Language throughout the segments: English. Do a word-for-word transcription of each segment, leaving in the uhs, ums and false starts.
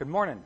Good morning.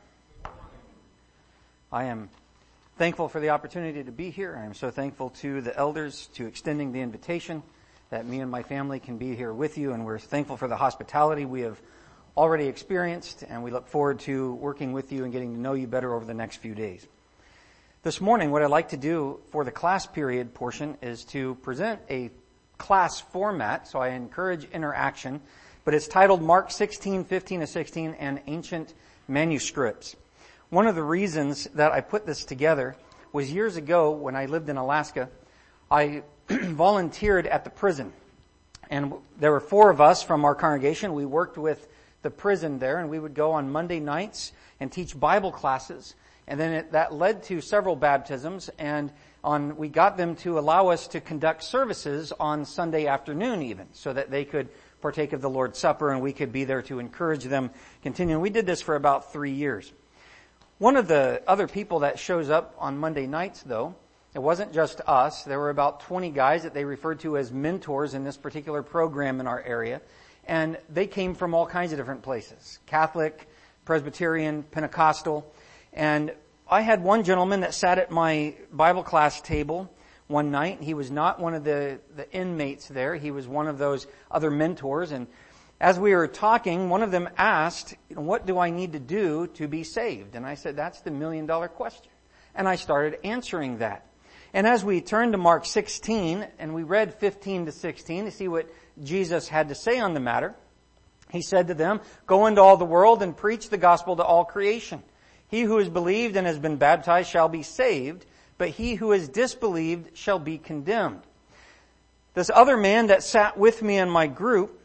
I am thankful for the opportunity to be here. I am so thankful to the elders to extending the invitation that me and my family can be here with you, and we're thankful for the hospitality we have already experienced, and we look forward to working with you and getting to know you better over the next few days. This morning, what I'd like to do for the class period portion is to present a class format, so I encourage interaction, but it's titled Mark sixteen, fifteen to sixteen and Ancient Manuscripts. One of the reasons that I put this together was years ago when I lived in Alaska, I volunteered at the prison. And there were four of us from our congregation. We worked with the prison there, and we would go on Monday nights and teach Bible classes. And then it, that led to several baptisms, and on we got them to allow us to conduct services on Sunday afternoon even, so that they could partake of the Lord's Supper and we could be there to encourage them continue. We did this for about three years. One of the other people that shows up on Monday nights, though, it wasn't just us. There were about twenty guys that they referred to as mentors in this particular program in our area, and they came from all kinds of different places: Catholic, Presbyterian, Pentecostal. And I had one gentleman that sat at my Bible class table one night. He was not one of the, the inmates there. He was one of those other mentors. And as we were talking, one of them asked, what do I need to do to be saved? And I said, that's the million dollar question. And I started answering that. And as we turned to Mark sixteen, and we read fifteen to sixteen to see what Jesus had to say on the matter, he said to them, go into all the world and preach the gospel to all creation. He who has believed and has been baptized shall be saved, but he who has disbelieved shall be condemned. This other man that sat with me in my group,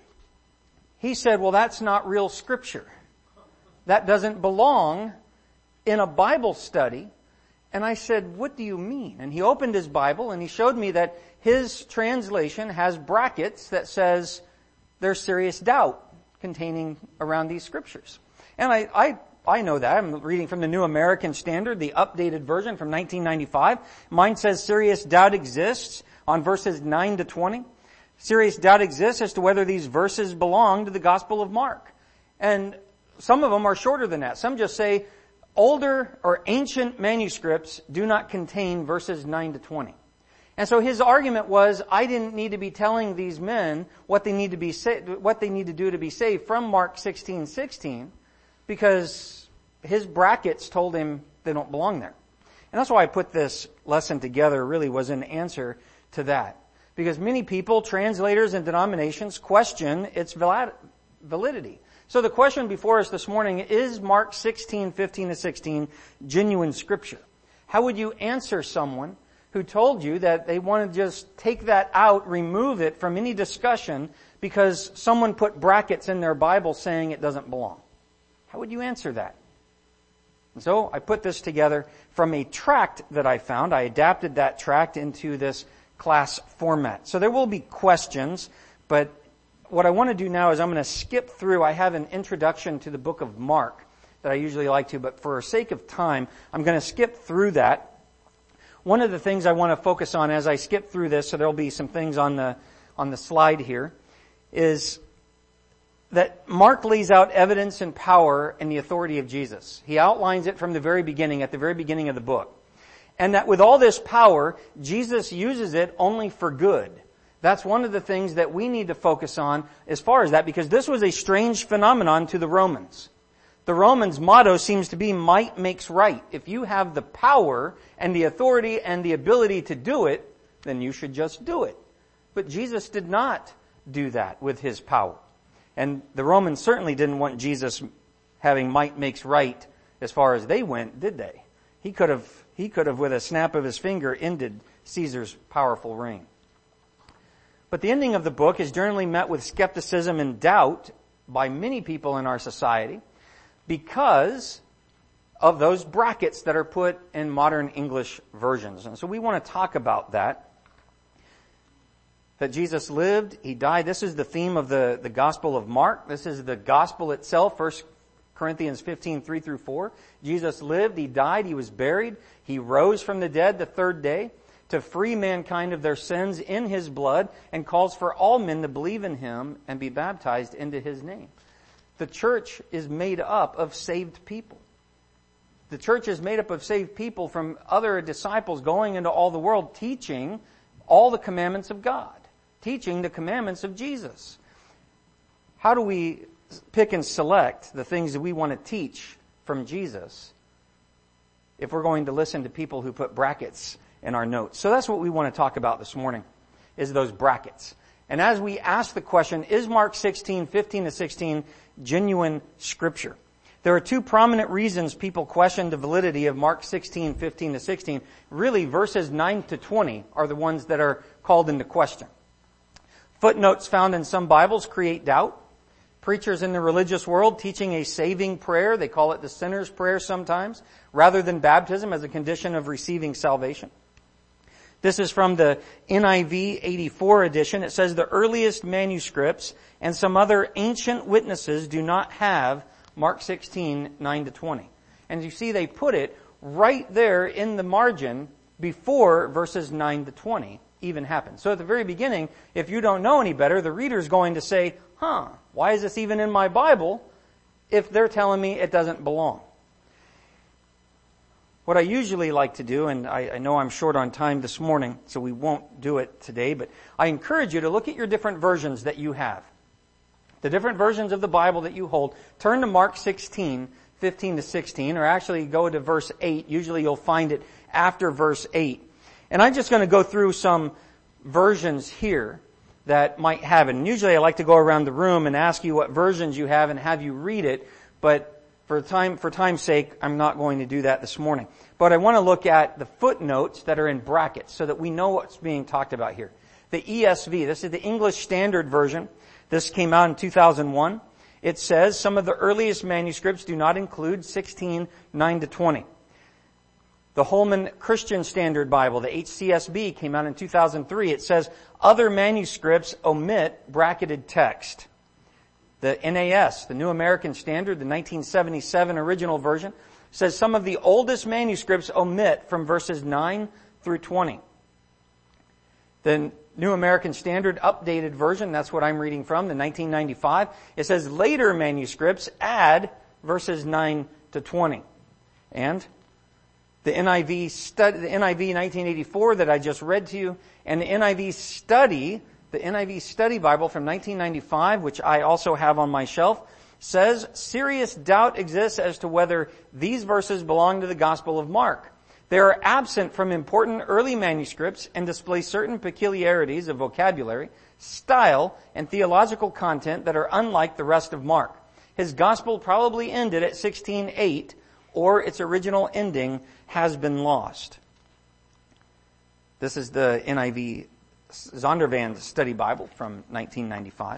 he said, well, that's not real scripture. That doesn't belong in a Bible study. And I said, what do you mean? And he opened his Bible and he showed me that his translation has brackets that says there's serious doubt containing around these scriptures. And I, I I know that. I'm reading from the New American Standard, the updated version from nineteen ninety-five. Mine says serious doubt exists on verses nine to twenty. Serious doubt exists as to whether these verses belong to the Gospel of Mark. And some of them are shorter than that. Some just say older or ancient manuscripts do not contain verses nine to twenty. And so his argument was, I didn't need to be telling these men what they need to be sa- what they need to do to be saved from Mark sixteen sixteen. Because his brackets told him they don't belong there. And that's why I put this lesson together, really was an answer to that. Because many people, translators and denominations, question its validity. So the question before us this morning, is Mark sixteen, fifteen to sixteen genuine scripture? How would you answer someone who told you that they want to just take that out, remove it from any discussion because someone put brackets in their Bible saying it doesn't belong? How would you answer that? And so I put this together from a tract that I found. I adapted that tract into this class format. So there will be questions, but what I want to do now is I'm going to skip through. I have an introduction to the book of Mark that I usually like to, but for sake of time, I'm going to skip through that. One of the things I want to focus on as I skip through this, so there'll be some things on the on the slide here, is that Mark lays out evidence and power in the authority of Jesus. He outlines it from the very beginning, at the very beginning of the book. And that with all this power, Jesus uses it only for good. That's one of the things that we need to focus on as far as that, because this was a strange phenomenon to the Romans. The Romans' motto seems to be might makes right. If you have the power and the authority and the ability to do it, then you should just do it. But Jesus did not do that with his power. And the Romans certainly didn't want Jesus having might makes right as far as they went, did they? He could have, he could have with a snap of his finger ended Caesar's powerful reign. But the ending of the book is generally met with skepticism and doubt by many people in our society because of those brackets that are put in modern English versions. And so we want to talk about that. That Jesus lived, He died. This is the theme of the, the Gospel of Mark. This is the Gospel itself, First Corinthians fifteen, three through four. Jesus lived, He died, He was buried, He rose from the dead the third day to free mankind of their sins in His blood, and calls for all men to believe in Him and be baptized into His name. The church is made up of saved people. the church is made up of saved people from other disciples going into all the world teaching all the commandments of God, teaching the commandments of Jesus. How do we pick and select the things that we want to teach from Jesus if we're going to listen to people who put brackets in our notes? So that's what we want to talk about this morning, is those brackets. And as we ask the question, is Mark sixteen, fifteen to sixteen genuine Scripture? There are two prominent reasons people question the validity of Mark sixteen, fifteen to sixteen. Really, verses nine to twenty are the ones that are called into question. Footnotes found in some Bibles create doubt. Preachers in the religious world teaching a saving prayer, they call it the sinner's prayer sometimes, rather than baptism as a condition of receiving salvation. This is from the N I V eighty-four edition. It says the earliest manuscripts and some other ancient witnesses do not have Mark sixteen, nine to twenty. And you see they put it right there in the margin before verses nine to twenty even happen. So at the very beginning, if you don't know any better, the reader's going to say, huh, why is this even in my Bible if they're telling me it doesn't belong? What I usually like to do, and I, I know I'm short on time this morning, so we won't do it today, but I encourage you to look at your different versions that you have. The different versions of the Bible that you hold. Turn to Mark sixteen, fifteen to sixteen, or actually go to verse eight. Usually you'll find it after verse eight. And I'm just going to go through some versions here that might have it. And usually I like to go around the room and ask you what versions you have and have you read it, but For time, for time's sake, I'm not going to do that this morning. But I want to look at the footnotes that are in brackets so that we know what's being talked about here. The E S V, this is the English Standard Version. This came out in two thousand one. It says some of the earliest manuscripts do not include sixteen, nine to twenty. The Holman Christian Standard Bible, the H C S B, came out in two thousand three. It says other manuscripts omit bracketed text. The N A S, the New American Standard, the nineteen seventy-seven original version, says some of the oldest manuscripts omit from verses nine through twenty. The New American Standard updated version, that's what I'm reading from, the nineteen ninety-five, it says later manuscripts add verses nine to twenty. And the N I V study, the N I V nineteen eighty-four that I just read to you, and the N I V study, the N I V Study Bible from nineteen ninety-five, which I also have on my shelf, says serious doubt exists as to whether these verses belong to the Gospel of Mark. They are absent from important early manuscripts and display certain peculiarities of vocabulary, style, and theological content that are unlike the rest of Mark. His Gospel probably ended at sixteen eight, or its original ending has been lost. This is the N I V Zondervan Study Bible from nineteen ninety-five.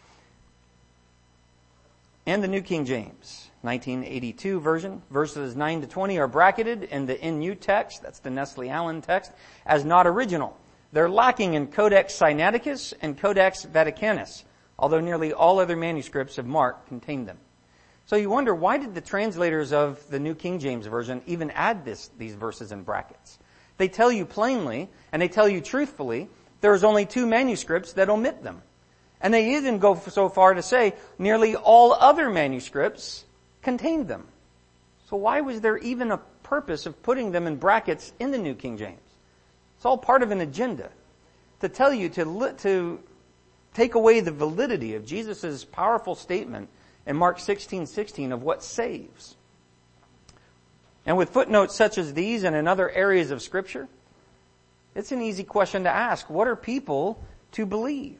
And the New King James, nineteen eighty-two version. Verses nine to twenty are bracketed in the N U text, that's the Nestle Allen text, as not original. They're lacking in Codex Sinaiticus and Codex Vaticanus, although nearly all other manuscripts of Mark contain them. So you wonder, why did the translators of the New King James Version even add this, these verses in brackets? They tell you plainly, and they tell you truthfully, there's only two manuscripts that omit them. And they even go so far to say nearly all other manuscripts contain them. So why was there even a purpose of putting them in brackets in the New King James? It's all part of an agenda to tell you to, to take away the validity of Jesus' powerful statement in Mark sixteen sixteen of what saves. And with footnotes such as these and in other areas of Scripture, it's an easy question to ask. What are people to believe?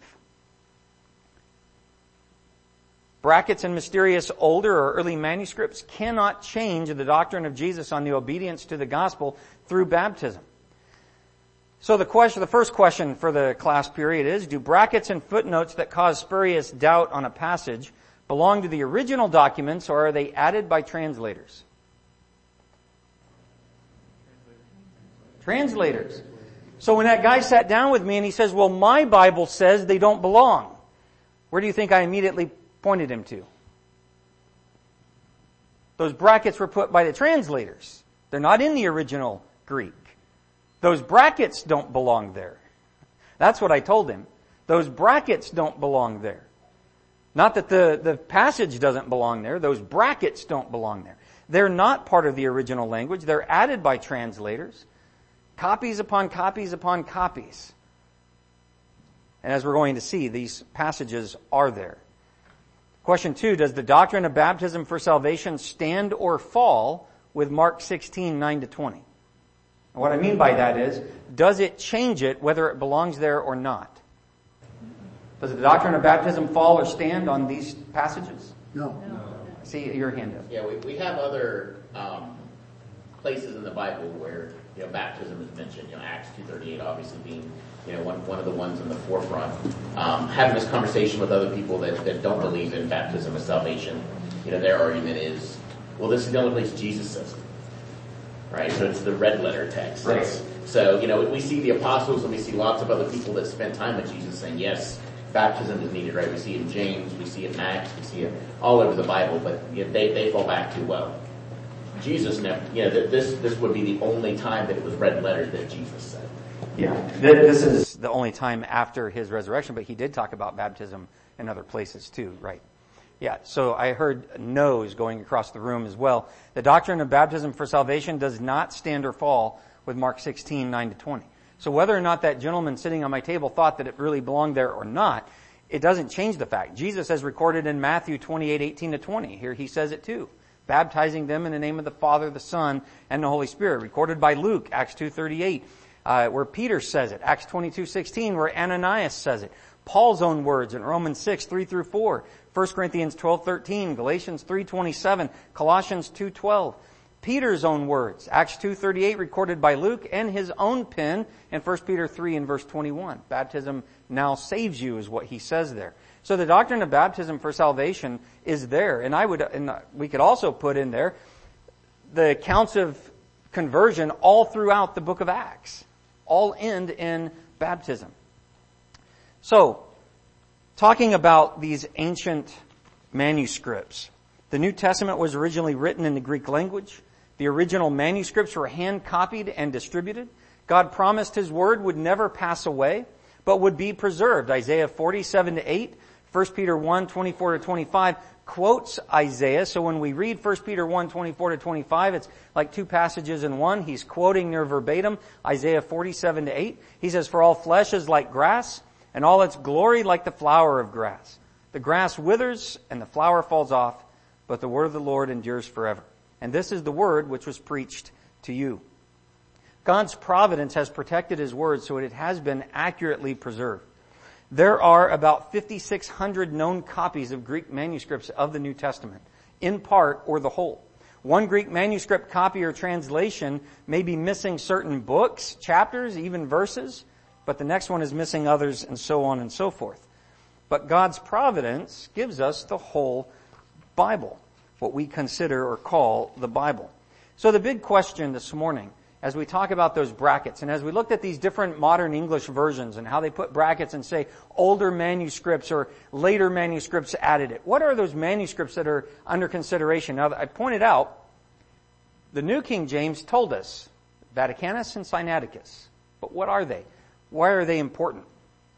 Brackets in mysterious older or early manuscripts cannot change the doctrine of Jesus on the obedience to the gospel through baptism. So the question, the first question for the class period is, do brackets and footnotes that cause spurious doubt on a passage belong to the original documents, or are they added by translators? Translators. So when that guy sat down with me and he says, well, my Bible says they don't belong, where do you think I immediately pointed him to? Those brackets were put by the translators. They're not in the original Greek. Those brackets don't belong there. That's what I told him. Those brackets don't belong there. Not that the, the passage doesn't belong there. Those brackets don't belong there. They're not part of the original language. They're added by translators. Copies upon copies upon copies. And as we're going to see, these passages are there. Question two, does the doctrine of baptism for salvation stand or fall with Mark sixteen, nine to twenty? And what I mean by that is, does it change it whether it belongs there or not? Does the doctrine of baptism fall or stand on these passages? No. No. See your hand up. Yeah, we, we have other um, places in the Bible where, you know, baptism is mentioned. You know, Acts two thirty-eight obviously being, you know, one, one of the ones in the forefront. Um, having this conversation with other people that, that don't believe in baptism as salvation, you know, their argument is, well, this is the only place Jesus says it. Right? So it's the red letter text. Right. It's, so, you know, we see the apostles and we see lots of other people that spend time with Jesus saying, yes, baptism is needed, right? We see it in James, we see it in Acts, we see it all over the Bible, but you know, they, they fall back to, well, Jesus never, you know, this, this would be the only time that it was red letters that Jesus said. Yeah, this is the only time after his resurrection, but he did talk about baptism in other places too, right? Yeah, so I heard no's going across the room as well. The doctrine of baptism for salvation does not stand or fall with Mark sixteen, nine to twenty. So whether or not that gentleman sitting on my table thought that it really belonged there or not, it doesn't change the fact. Jesus has recorded in Matthew twenty-eight, eighteen to twenty. Here he says it too. Baptizing them in the name of the Father, the Son, and the Holy Spirit. Recorded by Luke, Acts two thirty-eight, uh, where Peter says it. Acts twenty-two, sixteen, where Ananias says it. Paul's own words in Romans six, three through four. First Corinthians twelve, thirteen. Galatians three, twenty-seven. Colossians two, twelve. Peter's own words, Acts two thirty-eight, recorded by Luke, and his own pen in First Peter three and verse twenty-one. Baptism now saves you is what he says there. So the doctrine of baptism for salvation is there. And I would, and we could also put in there the accounts of conversion all throughout the book of Acts. All end in baptism. So, talking about these ancient manuscripts. The New Testament was originally written in the Greek language. The original manuscripts were hand-copied and distributed. God promised His Word would never pass away, but would be preserved. Isaiah forty-seven to eight, First Peter one, twenty-four to twenty-five quotes Isaiah. So when we read First Peter one, twenty-four to twenty-five, it's like two passages in one. He's quoting near verbatim Isaiah forty-seven to eight. He says, "For all flesh is like grass, and all its glory like the flower of grass. The grass withers, and the flower falls off, but the word of the Lord endures forever. And this is the word which was preached to you." God's providence has protected His word so it has been accurately preserved. There are about fifty-six hundred known copies of Greek manuscripts of the New Testament, in part or the whole. One Greek manuscript copy or translation may be missing certain books, chapters, even verses, but the next one is missing others, and so on and so forth. But God's providence gives us the whole Bible, what we consider or call the Bible. So the big question this morning, as we talk about those brackets, and as we looked at these different modern English versions and how they put brackets and say older manuscripts or later manuscripts added it, what are those manuscripts that are under consideration? Now, I pointed out, the New King James told us, Vaticanus and Sinaiticus. But what are they? Why are they important?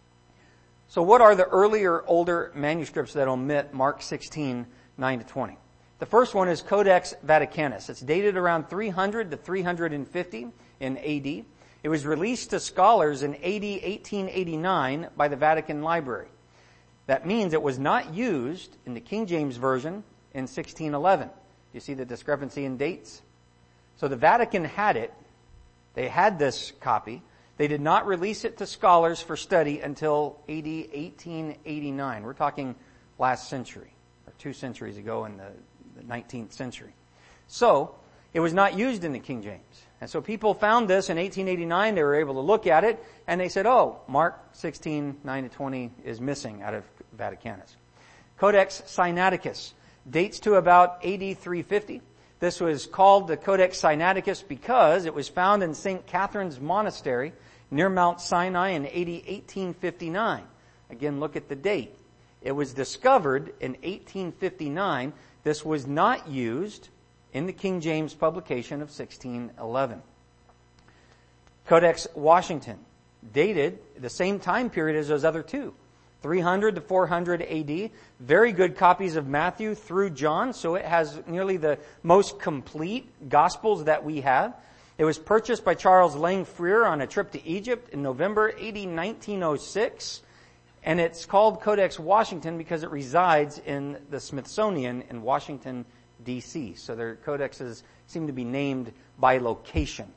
So what are the earlier, older manuscripts that omit Mark sixteen, nine to twenty? The first one is Codex Vaticanus. It's dated around three hundred to three hundred fifty in A D. It was released to scholars in A D eighteen eighty-nine by the Vatican Library. That means it was not used in the King James Version in sixteen eleven. You see the discrepancy in dates? So the Vatican had it. They had this copy. They did not release it to scholars for study until A D eighteen eighty-nine. We're talking last century, or two centuries ago in the, the nineteenth century. So, it was not used in the King James. And so people found this in eighteen eighty-nine. They were able to look at it, and they said, oh, Mark sixteen, nine to twenty is missing out of Vaticanus. Codex Sinaiticus dates to about A D three fifty. This was called the Codex Sinaiticus because it was found in Saint Catherine's Monastery near Mount Sinai in A D eighteen fifty-nine. Again, look at the date. It was discovered in eighteen fifty-nine. This was not used in the King James publication of sixteen eleven. Codex Washington, dated the same time period as those other two. three hundred to four hundred A D. Very good copies of Matthew through John, so it has nearly the most complete Gospels that we have. It was purchased by Charles Lang Freer on a trip to Egypt in November A D nineteen oh six. And it's called Codex Washington because it resides in the Smithsonian in Washington, D C. So their codexes seem to be named by location.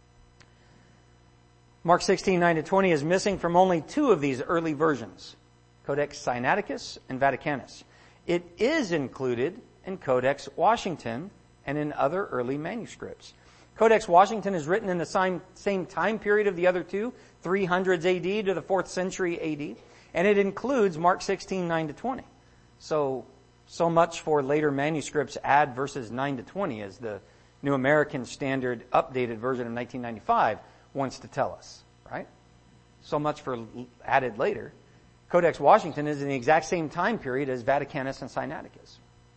Mark sixteen, nine to twenty is missing from only two of these early versions, Codex Sinaiticus and Vaticanus. It is included in Codex Washington and in other early manuscripts. Codex Washington is written in the same, same time period of the other two, three hundreds A D to the fourth century A D. And it includes Mark sixteen, nine to twenty. So, so much for later manuscripts add verses nine to twenty, as the New American Standard updated version of nineteen ninety-five wants to tell us, right? So much for added later. Codex Washington is in the exact same time period as Vaticanus and Sinaiticus.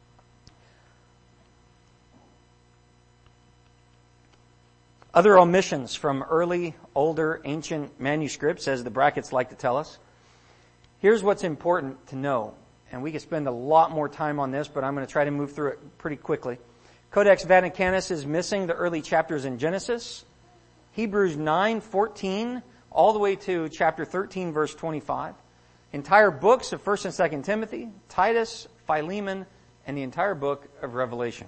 Other omissions from early, older, ancient manuscripts, as the brackets like to tell us. Here's what's important to know, and we could spend a lot more time on this, but I'm going to try to move through it pretty quickly. Codex Vaticanus is missing the early chapters in Genesis, Hebrews nine fourteen, all the way to chapter thirteen, verse twenty-five. Entire books of First and Second Timothy, Titus, Philemon, and the entire book of Revelation.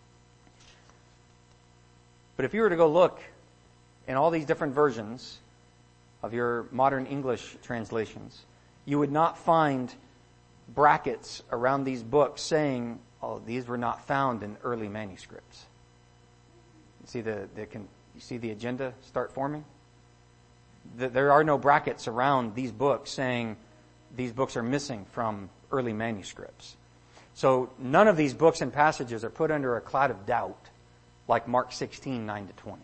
But if you were to go look in all these different versions of your modern English translations, you would not find brackets around these books saying, oh, these were not found in early manuscripts. You see the, the you see the agenda start forming? The, there are no brackets around these books saying these books are missing from early manuscripts. So none of these books and passages are put under a cloud of doubt like Mark sixteen, nine to twenty.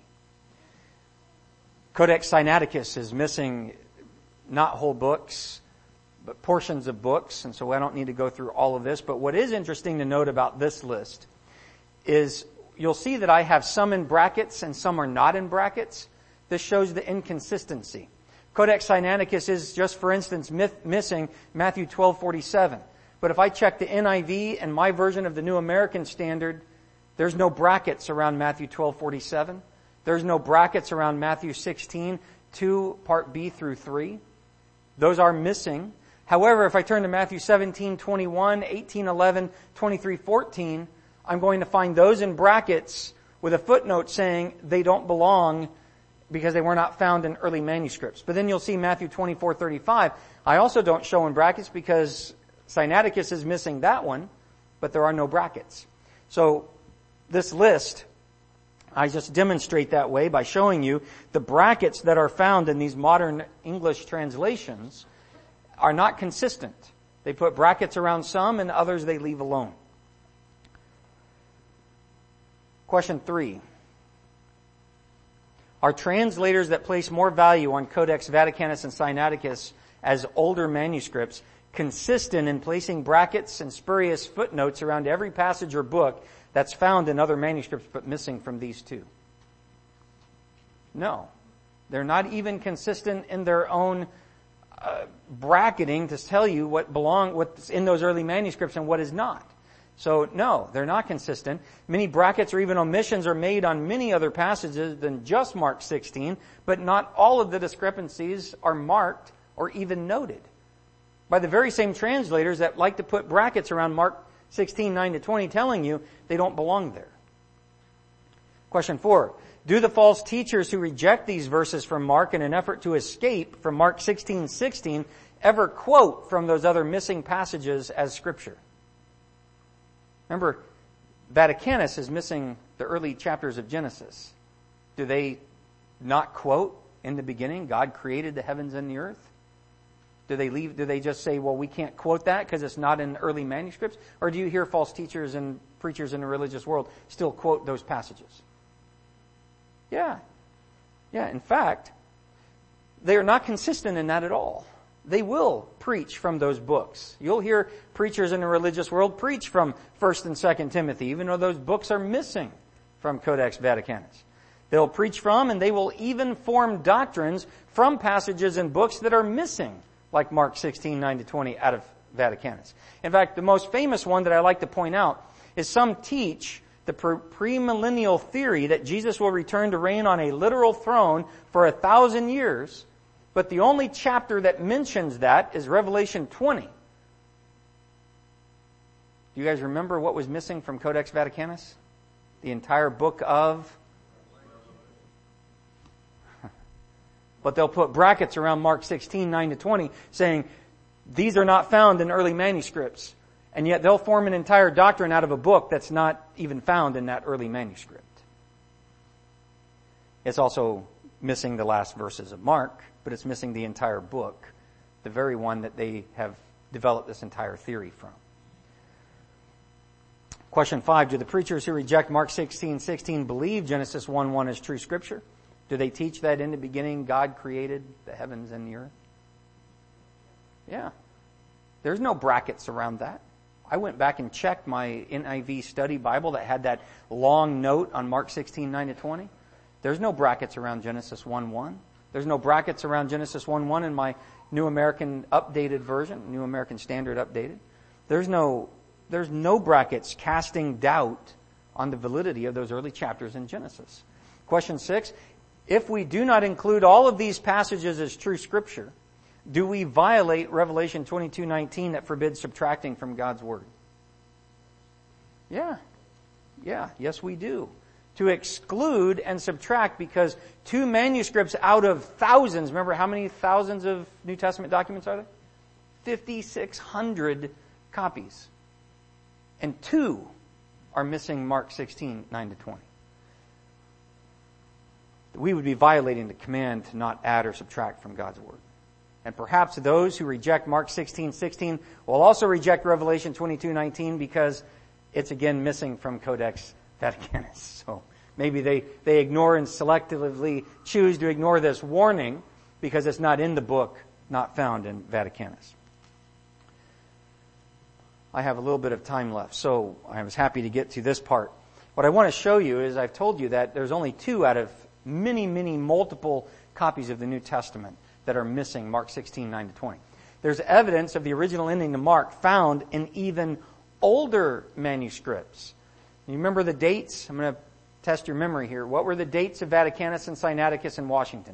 Codex Sinaiticus is missing not whole books, but portions of books, and so I don't need to go through all of this. But what is interesting to note about this list is you'll see that I have some in brackets and some are not in brackets. This shows the inconsistency. Codex Sinaiticus is just, for instance, myth, missing Matthew twelve forty-seven. But if I check the N I V and my version of the New American Standard, there's no brackets around Matthew twelve forty-seven. There's no brackets around Matthew sixteen, two, part B through three. Those are missing. However, if I turn to Matthew seventeen twenty-one, eighteen eleven, twenty-three fourteen, I'm going to find those in brackets with a footnote saying they don't belong because they were not found in early manuscripts. But then you'll see Matthew twenty-four thirty-five. I also don't show in brackets because Sinaiticus is missing that one, but there are no brackets. So this list, I just demonstrate that way by showing you the brackets that are found in these modern English translations are not consistent. They put brackets around some and others they leave alone. Question three. Are translators that place more value on Codex Vaticanus and Sinaiticus as older manuscripts consistent in placing brackets and spurious footnotes around every passage or book that's found in other manuscripts but missing from these two? No. They're not even consistent in their own uh, bracketing to tell you what belong, what's in those early manuscripts and what is not. So no, they're not consistent. Many brackets or even omissions are made on many other passages than just Mark sixteen, but not all of the discrepancies are marked or even noted by the very same translators that like to put brackets around Mark sixteen, nine to twenty, telling you they don't belong there. Question four. Do the false teachers who reject these verses from Mark in an effort to escape from Mark sixteen, sixteen ever quote from those other missing passages as scripture? Remember, Vaticanus is missing the early chapters of Genesis. Do they not quote in the beginning, God created the heavens and the earth? Do they leave? Do they just say, well, we can't quote that because it's not in early manuscripts? Or do you hear false teachers and preachers in the religious world still quote those passages? Yeah. Yeah, in fact, they are not consistent in that at all. They will preach from those books. You'll hear preachers in the religious world preach from First and Second Timothy, even though those books are missing from Codex Vaticanus. They'll preach from and they will even form doctrines from passages in books that are missing, like Mark sixteen, nine to twenty out of Vaticanus. In fact, the most famous one that I like to point out is some teach the premillennial theory that Jesus will return to reign on a literal throne for a thousand years, but the only chapter that mentions that is Revelation twenty. Do you guys remember what was missing from Codex Vaticanus? The entire book of... But they'll put brackets around Mark sixteen, nine to twenty, saying these are not found in early manuscripts. And yet they'll form an entire doctrine out of a book that's not even found in that early manuscript. It's also missing the last verses of Mark, but it's missing the entire book, the very one that they have developed this entire theory from. Question five, do the preachers who reject Mark sixteen, sixteen believe Genesis one, one is true scripture? Do they teach that in the beginning God created the heavens and the earth? Yeah. There's no brackets around that. I went back and checked my N I V study Bible that had that long note on Mark sixteen, nine to twenty. There's no brackets around Genesis one, one. There's no brackets around Genesis one, one in my New American Updated version, New American Standard Updated. There's no, there's no brackets casting doubt on the validity of those early chapters in Genesis. Question six, if we do not include all of these passages as true scripture, do we violate Revelation twenty-two nineteen that forbids subtracting from God's Word? Yeah. Yeah. Yes, we do. To exclude and subtract, because two manuscripts out of thousands, remember how many thousands of New Testament documents are there? fifty-six hundred copies. And two are missing Mark sixteen, nine to twenty. We would be violating the command to not add or subtract from God's Word. And perhaps those who reject Mark sixteen, sixteen will also reject Revelation twenty-two nineteen because it's again missing from Codex Vaticanus. So maybe they, they ignore and selectively choose to ignore this warning because it's not in the book, not found in Vaticanus. I have a little bit of time left, so I was happy to get to this part. What I want to show you is I've told you that there's only two out of many, many multiple copies of the New Testament that are missing Mark sixteen, nine to twenty. There's evidence of the original ending to Mark found in even older manuscripts. You remember the dates? I'm going to test your memory here. What were the dates of Vaticanus and Sinaiticus in Washington?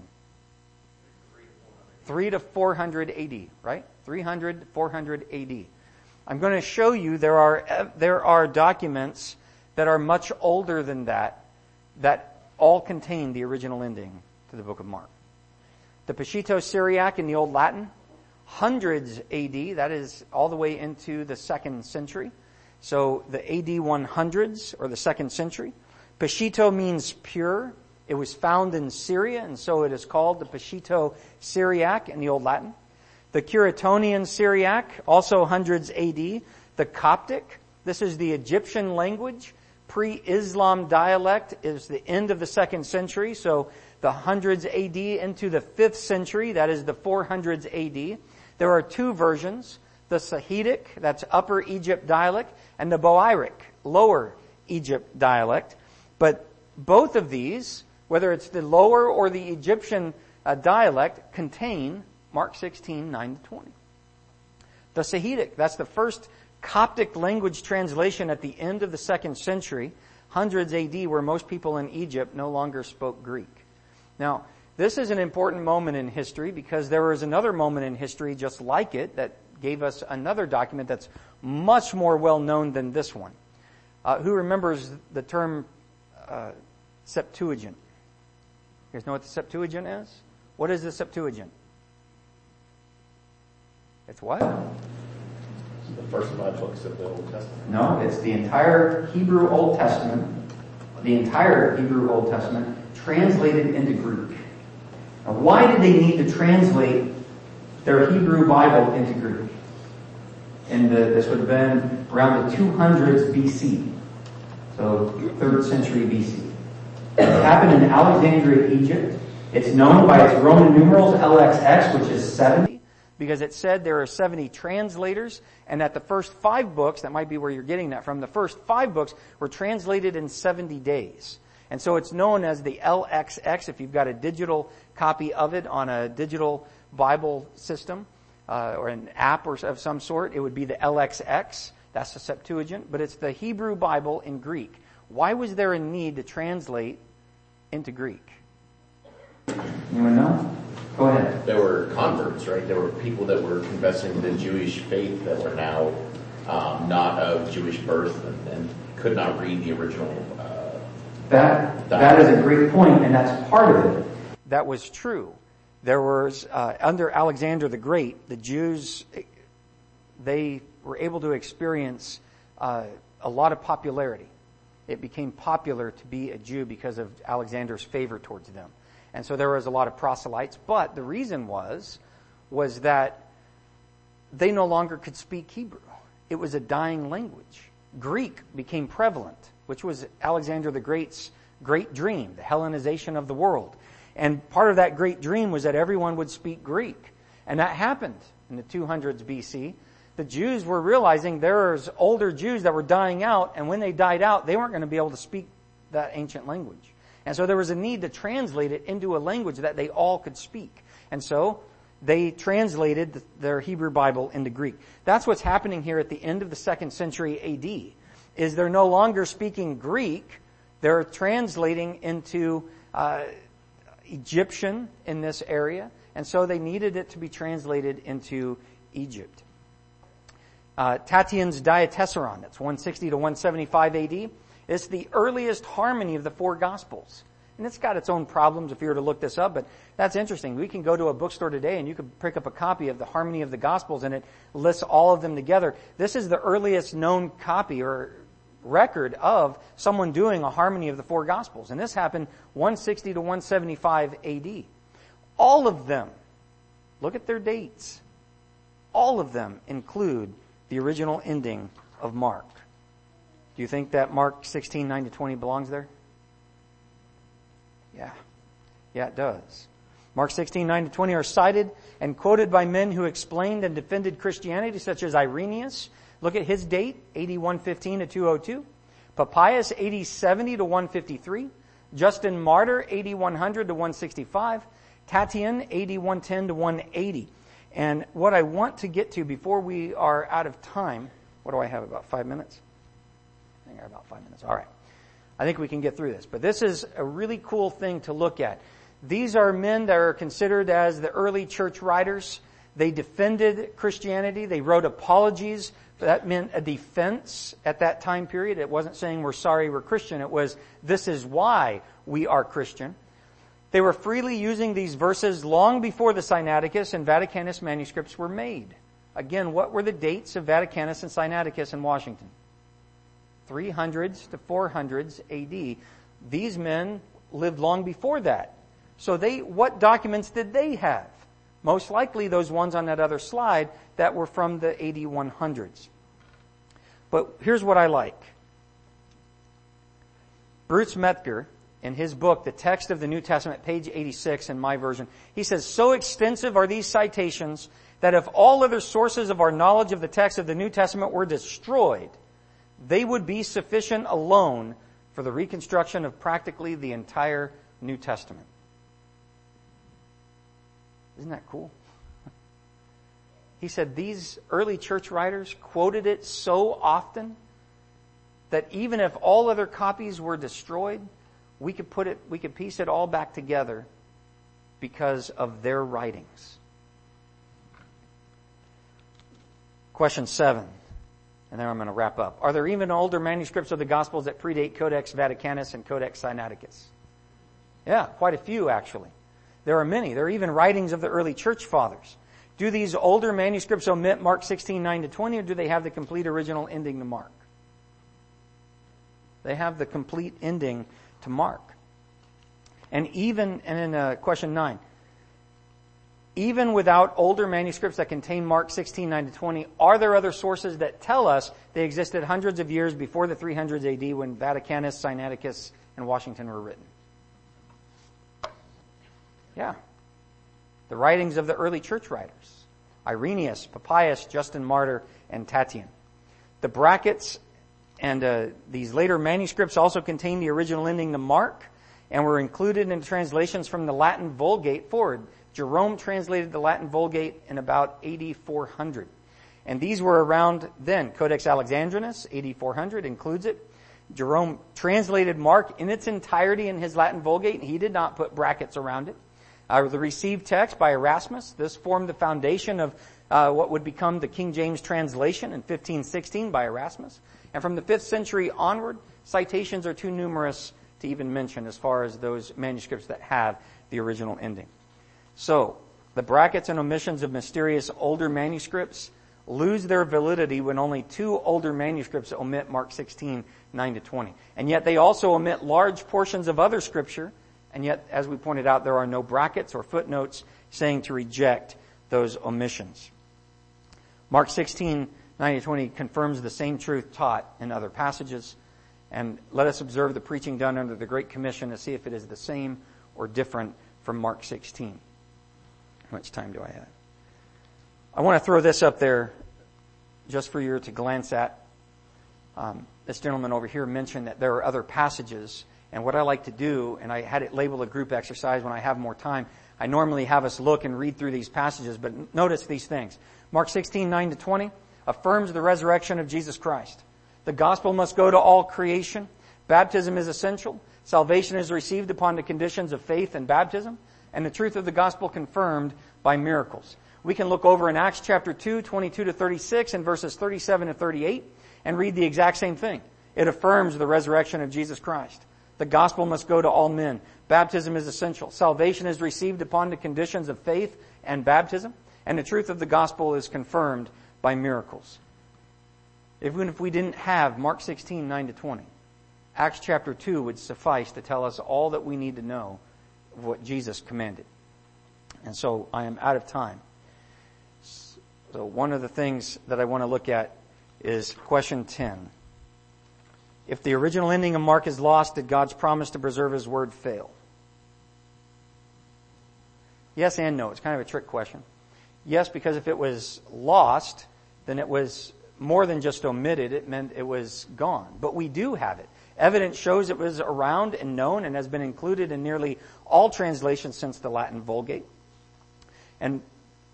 three to four hundred A D, right? three hundred, four hundred A D. I'm going to show you there are there are documents that are much older than that that all contain the original ending to the book of Mark. The Peshitta Syriac in the Old Latin, hundreds A D, that is all the way into the second century. So the A D one hundreds, or the second century. Peshitta means pure. It was found in Syria, and so it is called the Peshitta Syriac in the Old Latin. The Curetonian Syriac, also hundreds A D. The Coptic, this is the Egyptian language. Pre-Islam dialect is the end of the second century, so the hundreds A D into the fifth century, that is the four hundreds A D. There are two versions, the Sahidic, that's Upper Egypt dialect, and the Boiric, Lower Egypt dialect. But both of these, whether it's the lower or the Egyptian uh, dialect, contain Mark sixteen, nine to twenty. The Sahidic, that's the first Coptic language translation at the end of the second century, hundreds A D, where most people in Egypt no longer spoke Greek. Now, this is an important moment in history because there was another moment in history just like it that gave us another document that's much more well known than this one. Uh, who remembers the term uh, Septuagint? You guys know what the Septuagint is? What is the Septuagint? It's what? The first five books of the Old Testament. No, it's the entire Hebrew Old Testament, the entire Hebrew Old Testament translated into Greek. Now, why did they need to translate their Hebrew Bible into Greek? And the, this would have been around the two hundreds B C, so third century B C. It happened in Alexandria, Egypt. It's known by its Roman numerals L X X, which is seventy. Because it said there are seventy translators, and that the first five books, that might be where you're getting that from, the first five books were translated in seventy days. And so it's known as the L X X, if you've got a digital copy of it on a digital Bible system. uh, or an app or of some sort, it would be the L X X. That's the Septuagint, but it's the Hebrew Bible in Greek. Why was there a need to translate into Greek? Anyone know? Go ahead. There were converts, right? There were people that were confessing the Jewish faith that were now um, not of Jewish birth and, and could not read the original. Uh, that that is a great point, and that's part of it. That was true. There was uh, under Alexander the Great, the Jews, they were able to experience uh, a lot of popularity. It became popular to be a Jew because of Alexander's favor towards them. And so there was a lot of proselytes, but the reason was, was that they no longer could speak Hebrew. It was a dying language. Greek became prevalent, which was Alexander the Great's great dream, the Hellenization of the world. And part of that great dream was that everyone would speak Greek. And that happened in the two hundreds B C. The Jews were realizing there was older Jews that were dying out, and when they died out, they weren't going to be able to speak that ancient language. And so there was a need to translate it into a language that they all could speak. And so they translated their Hebrew Bible into Greek. That's what's happening here at the end of the second century A D, is they're no longer speaking Greek, they're translating into uh, Egyptian in this area, and so they needed it to be translated into Egypt. Uh, Tatian's Diatessaron, that's one sixty to one seventy-five A D, it's the earliest harmony of the four Gospels. And it's got its own problems if you were to look this up, but that's interesting. We can go to a bookstore today and you can pick up a copy of the Harmony of the Gospels and it lists all of them together. This is the earliest known copy or record of someone doing a harmony of the four Gospels. And this happened one sixty to one seventy-five A D. All of them, look at their dates, all of them include the original ending of Mark. Do you think that Mark sixteen, nine to twenty belongs there? Yeah. Yeah, it does. Mark sixteen, nine to twenty are cited and quoted by men who explained and defended Christianity, such as Irenaeus. Look at his date, A D one fifteen to two oh two. Papias, A D seventy to one fifty-three. Justin Martyr, A D one hundred to one sixty-five. Tatian, A D one ten to one eighty. And what I want to get to before we are out of time, what do I have, about five minutes? I think I have about five minutes. All right. I think we can get through this. But this is a really cool thing to look at. These are men that are considered as the early church writers. They defended Christianity. They wrote apologies. That meant a defense at that time period. It wasn't saying we're sorry we're Christian. It was, this is why we are Christian. They were freely using these verses long before the Sinaiticus and Vaticanus manuscripts were made. Again, what were the dates of Vaticanus and Sinaiticus in Washington? three hundreds to four hundreds A D. These men lived long before that. So they, what documents did they have? Most likely those ones on that other slide that were from the A D one hundreds. But here's what I like. Bruce Metzger, in his book, The Text of the New Testament, page eighty-six in my version, he says, so extensive are these citations that if all other sources of our knowledge of the text of the New Testament were destroyed, they would be sufficient alone for the reconstruction of practically the entire New Testament. Isn't that cool? He said these early church writers quoted it so often that even if all other copies were destroyed, we could put it, we could piece it all back together because of their writings. Question seven. And then I'm going to wrap up. Are there even older manuscripts of the Gospels that predate Codex Vaticanus and Codex Sinaiticus? Yeah, quite a few actually. There are many. There are even writings of the early church fathers. Do these older manuscripts omit Mark sixteen, nine to twenty, or do they have the complete original ending to Mark? They have the complete ending to Mark. And even, and in uh, question nine, even without older manuscripts that contain Mark sixteen, nine to twenty, are there other sources that tell us they existed hundreds of years before the three hundreds A D when Vaticanus, Sinaiticus, and Washington were written? Yeah. The writings of the early church writers. Irenaeus, Papias, Justin Martyr, and Tatian. The brackets and uh, these later manuscripts also contain the original ending to Mark and were included in translations from the Latin Vulgate forward. Jerome translated the Latin Vulgate in about A D four hundred. And these were around then. Codex Alexandrinus, A D four hundred, includes it. Jerome translated Mark in its entirety in his Latin Vulgate, and he did not put brackets around it. Uh, the received text by Erasmus, this formed the foundation of uh, what would become the King James translation in fifteen sixteen by Erasmus. And from the fifth century onward, citations are too numerous to even mention as far as those manuscripts that have the original ending. So, the brackets and omissions of mysterious older manuscripts lose their validity when only two older manuscripts omit Mark sixteen, nine to twenty. And yet they also omit large portions of other scripture, and yet, as we pointed out, there are no brackets or footnotes saying to reject those omissions. Mark sixteen, nine to twenty confirms the same truth taught in other passages, and let us observe the preaching done under the Great Commission to see if it is the same or different from Mark sixteen. How much time do I have? I want to throw this up there just for you to glance at. Um, this gentleman over here mentioned that there are other passages, and what I like to do, and I had it labeled a group exercise when I have more time, I normally have us look and read through these passages, but notice these things. Mark sixteen, nine to twenty affirms the resurrection of Jesus Christ. The gospel must go to all creation. Baptism is essential. Salvation is received upon the conditions of faith and baptism, and the truth of the gospel confirmed by miracles. We can look over in Acts chapter two, twenty-two to thirty-six and verses thirty-seven to thirty-eight and read the exact same thing. It affirms the resurrection of Jesus Christ. The gospel must go to all men. Baptism is essential. Salvation is received upon the conditions of faith and baptism, and the truth of the gospel is confirmed by miracles. Even if we didn't have Mark sixteen, nine to twenty, Acts chapter two would suffice to tell us all that we need to know of what Jesus commanded. And so I am out of time. So one of the things that I want to look at is question ten. If the original ending of Mark is lost, did God's promise to preserve His word fail? Yes and no. It's kind of a trick question. Yes, because if it was lost, then it was more than just omitted. It meant it was gone. But we do have it. Evidence shows it was around and known and has been included in nearly all translations since the Latin Vulgate. And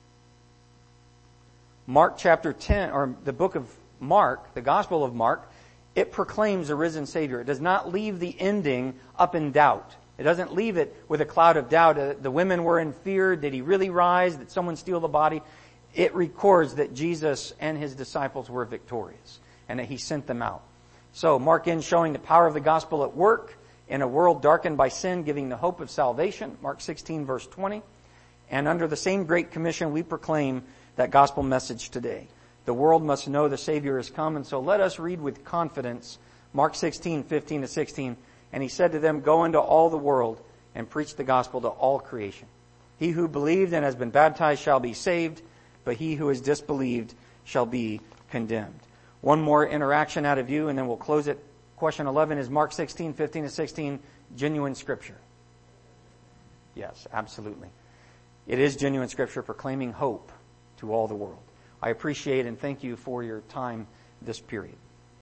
Mark chapter ten, or the book of Mark, the Gospel of Mark, it proclaims a risen Savior. It does not leave the ending up in doubt. It doesn't leave it with a cloud of doubt. Uh, the women were in fear. Did He really rise? Did someone steal the body? It records that Jesus and His disciples were victorious and that He sent them out. So Mark ends showing the power of the gospel at work in a world darkened by sin, giving the hope of salvation. Mark sixteen, verse twenty. And under the same great commission, we proclaim that gospel message today. The world must know the Savior has come, and so let us read with confidence Mark sixteen, fifteen to sixteen. And He said to them, "Go into all the world and preach the gospel to all creation. He who believed and has been baptized shall be saved, but he who has disbelieved shall be condemned." One more interaction out of you, and then we'll close it. Question eleven, is Mark sixteen, fifteen to sixteen genuine Scripture? Yes, absolutely. It is genuine Scripture proclaiming hope to all the world. I appreciate and thank you for your time this period.